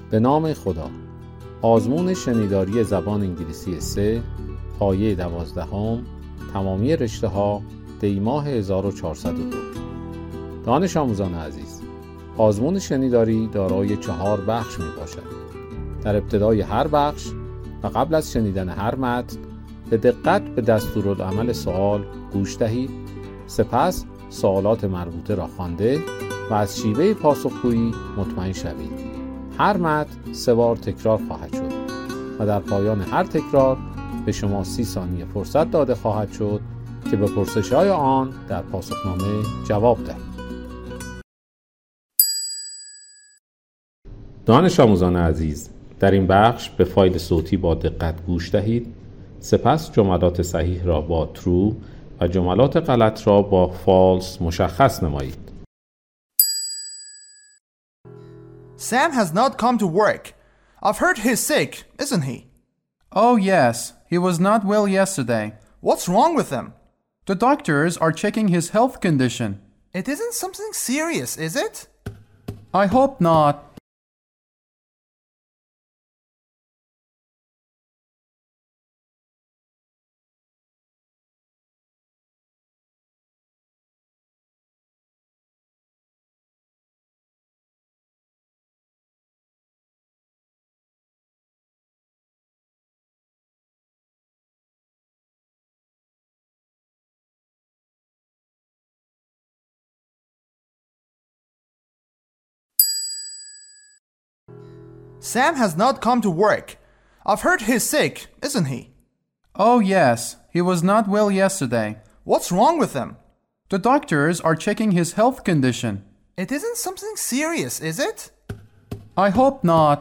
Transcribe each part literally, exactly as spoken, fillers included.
به نام خدا. آزمون شنیداری زبان انگلیسی سه، پایه دوازدهم، تمامی رشته ها، دی ماه هزار و چهارصد و دو. دانش آموزان عزیز، آزمون شنیداری دارای چهار بخش می باشد. در ابتدای هر بخش و قبل از شنیدن هر متن به دقت به دستورالعمل سوال گوش دهید. سپس سوالات مربوطه را خوانده و از شیوه پاسخگویی مطمئن شوید. هر متن سه بار تکرار خواهد شد و در پایان هر تکرار به شما سی ثانیه فرصت داده خواهد شد که به پرسش‌های آن در پاسخنامه جواب دهید. دانش آموزان عزیز، در این بخش به فایل صوتی با دقت گوش دهید. سپس جملات صحیح را با true و جملات غلط را با false مشخص نمایید. Sam has not come to work. I've heard he's sick, isn't he? Oh, yes. He was not well yesterday. What's wrong with him? The doctors are checking his health condition. It isn't something serious, is it? I hope not. Sam has not come to work. I've heard he's sick, isn't he? Oh, yes. He was not well yesterday. What's wrong with him? The doctors are checking his health condition. It isn't something serious, is it? I hope not.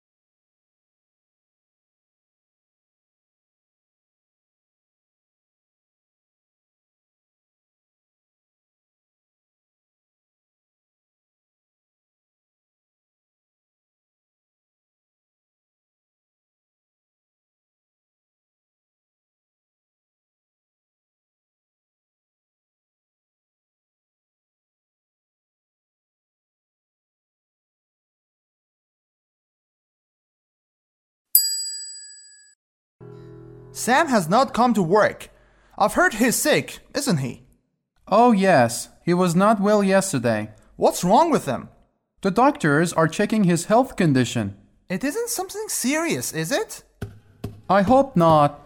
Sam has not come to work. I've heard he's sick, isn't he? Oh, yes. He was not well yesterday. What's wrong with him? The doctors are checking his health condition. It isn't something serious, is it? I hope not.